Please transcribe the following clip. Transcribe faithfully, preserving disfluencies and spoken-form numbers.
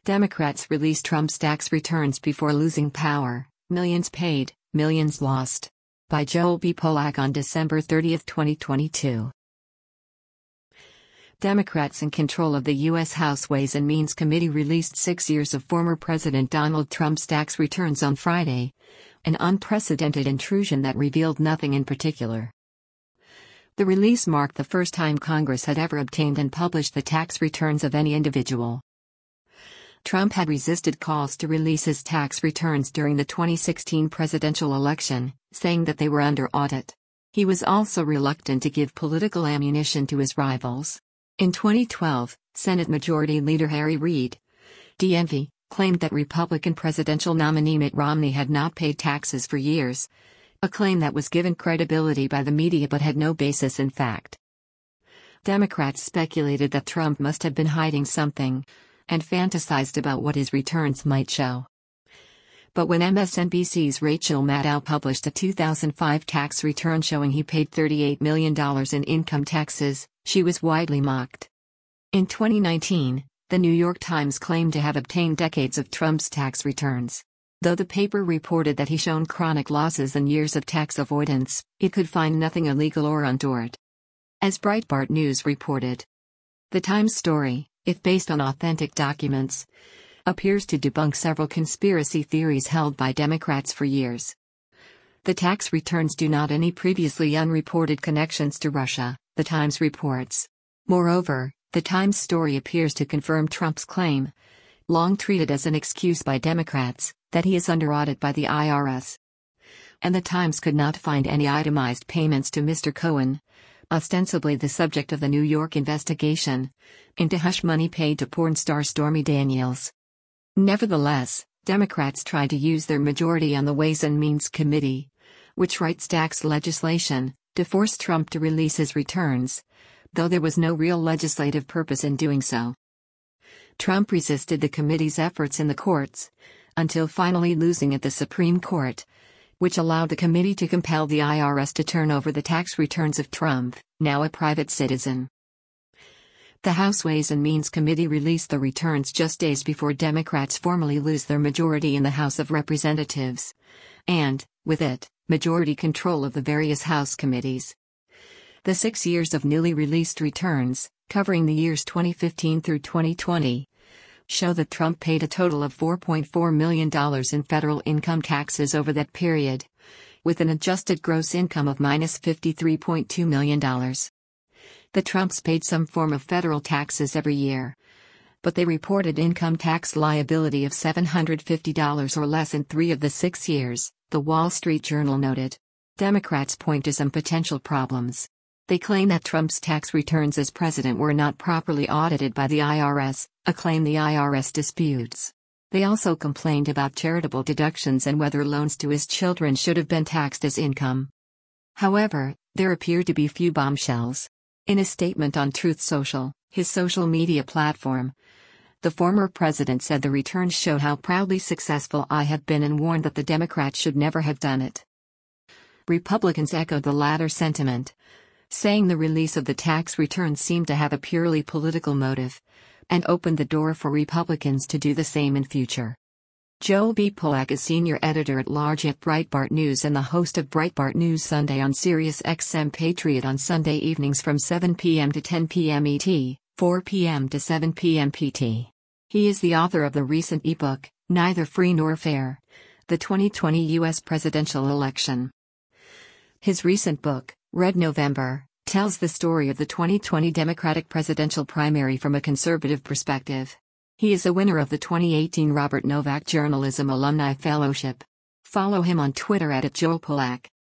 Democrats release Trump's tax returns before losing power, millions paid, millions lost. By Joel B. Polak on December thirtieth, twenty twenty-two. Democrats in control of the U S House Ways and Means Committee released six years of former President Donald Trump's tax returns on Friday, an unprecedented intrusion that revealed nothing in particular. The release marked the first time Congress had ever obtained and published the tax returns of any individual. Trump had resisted calls to release his tax returns during the twenty sixteen presidential election, saying that they were under audit. He was also reluctant to give political ammunition to his rivals. In twenty twelve, Senate Majority Leader Harry Reid, D M V, claimed that Republican presidential nominee Mitt Romney had not paid taxes for years, a claim that was given credibility by the media but had no basis in fact. Democrats speculated that Trump must have been hiding something, and fantasized about what his returns might show. But when M S N B C's Rachel Maddow published a two thousand five tax return showing he paid thirty-eight million dollars in income taxes, she was widely mocked. In twenty nineteen, The New York Times claimed to have obtained decades of Trump's tax returns. Though the paper reported that he shown chronic losses and years of tax avoidance, it could find nothing illegal or untoward. As Breitbart News reported, the Times story, if based on authentic documents, appears to debunk several conspiracy theories held by Democrats for years. The tax returns do not any previously unreported connections to Russia, the Times reports. Moreover, the Times story appears to confirm Trump's claim, long treated as an excuse by Democrats, that he is under audit by the I R S. And the Times could not find any itemized payments to Mister Cohen, ostensibly the subject of the New York investigation, into hush money paid to porn star Stormy Daniels. Nevertheless, Democrats tried to use their majority on the Ways and Means Committee, which writes tax legislation, to force Trump to release his returns, though there was no real legislative purpose in doing so. Trump resisted the committee's efforts in the courts, until finally losing at the Supreme Court, which allowed the committee to compel the I R S to turn over the tax returns of Trump, now a private citizen. The House Ways and Means Committee released the returns just days before Democrats formally lose their majority in the House of Representatives, and, with it, majority control of the various House committees. The six years of newly released returns, covering the years twenty fifteen through twenty twenty, show that Trump paid a total of four point four million dollars in federal income taxes over that period, with an adjusted gross income of minus fifty-three point two million dollars. The Trumps paid some form of federal taxes every year, but they reported income tax liability of seven hundred fifty dollars or less in three of the six years, The Wall Street Journal noted. Democrats point to some potential problems. They claim that Trump's tax returns as president were not properly audited by the I R S, a claim the I R S disputes. They also complained about charitable deductions and whether loans to his children should have been taxed as income. However, there appear to be few bombshells. In a statement on Truth Social, his social media platform, the former president said the returns showed how proudly successful I have been and warned that the Democrats should never have done it. Republicans echoed the latter sentiment, saying the release of the tax returns seemed to have a purely political motive, and opened the door for Republicans to do the same in future. Joel B. Polak is senior editor-at-large at Breitbart News and the host of Breitbart News Sunday on Sirius X M Patriot on Sunday evenings from seven p m to ten p m E T, four p m to seven p m P T. He is the author of the recent ebook, Neither Free Nor Fair: The twenty twenty U S Presidential Election. His recent book, Red November, tells the story of the twenty twenty Democratic presidential primary from a conservative perspective. He is a winner of the twenty eighteen Robert Novak Journalism Alumni Fellowship. Follow him on Twitter at Joel Polak.